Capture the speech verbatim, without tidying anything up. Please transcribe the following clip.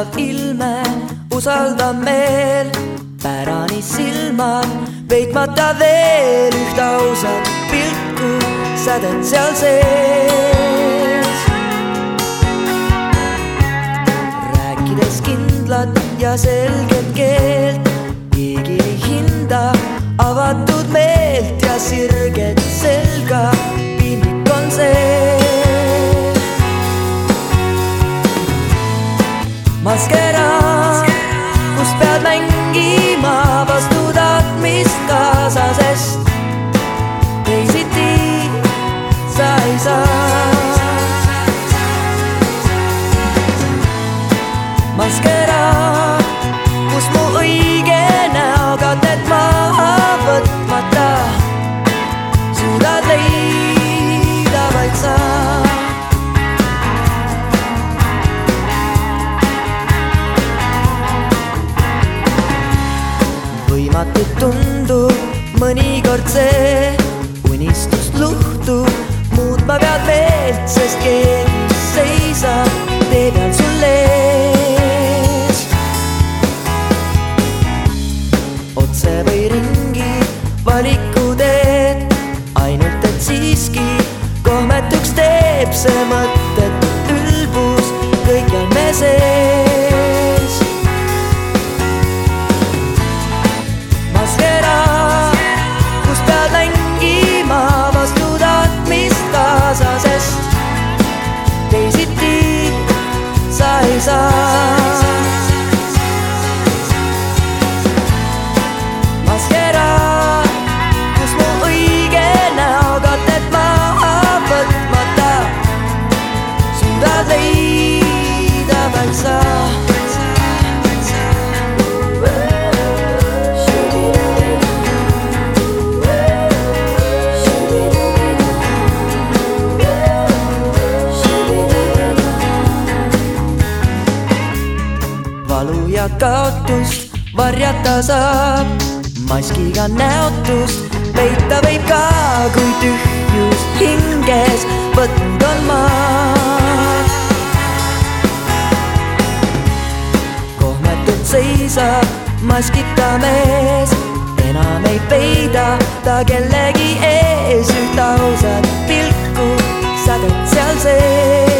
vaatav ilme, usaldav meel, pärani silmad, peitmata veel ühte ausat pilku, sädet seal sees. Rääkides kindlat ja selget keelt, keegi ei hinda avatud meelt ja sirget selga, piinlik on see. Maskeraad, kus pead mängima vastu tahtmist kaasa, sest teisiti sa ei saa. Maskeraad, kus mu õige näokatet maha võtmata suudad leida vaid sa. Võimatu tundub mõnikord see, unistust luhtub, muutma pead meelt, sest keegi seisab tee peal sul ees. Otse või ringi valiku teed, ainult et siiski kohmetuks teeb see mõttetu ülbus kõikjal me sees. Maskeraad, kus pead mängima vastu tahtmist kaasa, sest teisiti sa ei saa. Maskeraad, kus mu õige näokatet maha võtmata suudad leida vaid sa. Valu ja kaotust varjata saab, maskiga näotust peita võib ka, kui tühjus hinges võtnud on maad. Kohmetult seisab maskita mees, enam ei peida ta kellegi ees üht ausat pilku, sädet seal sees.